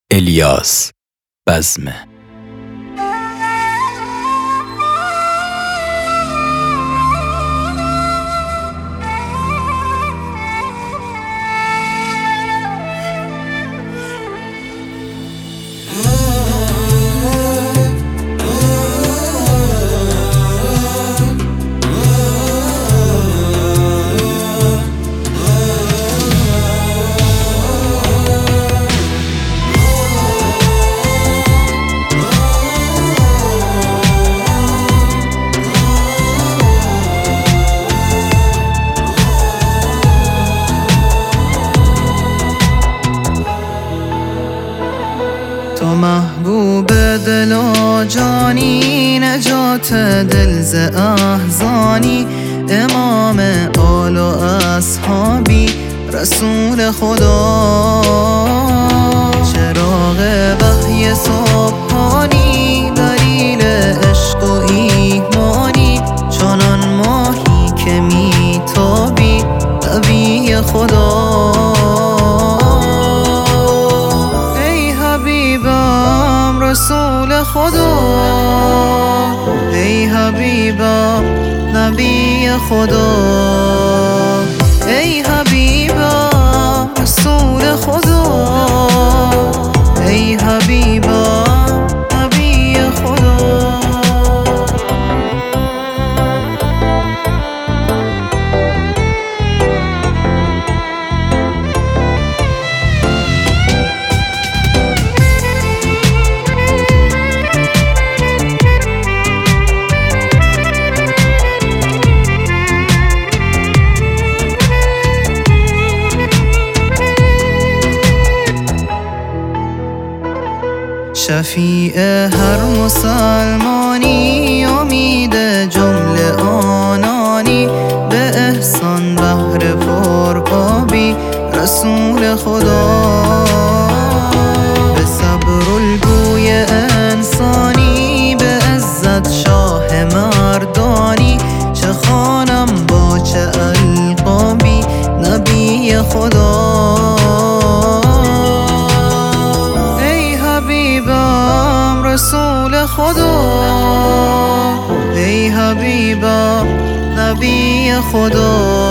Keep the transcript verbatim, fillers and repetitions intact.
الیاس بزمه. تو محبوب دل و جانی، نجات دل ز احزانی، امام آل و اصحابی، رسول خدا، چراغ وحی صبحانی، دلیل عشق و ایمانی، چنان ماهی که میتابی، نبی خدا. رسول خدا، ای حبیبم نبی خدا، ای حبیبم رسول خدا، ای حبیبم نبی خدا. شفیع هر مسلمانی، امید جمله آنانی، به احسان بحر پرآبی، رسول خدا، به صبر الگوی انسانی، به عزت شاه مردانی، چه خوانم با چه القابی، نبی خدا. رسول خدا، ای حبیبم نبی خدا.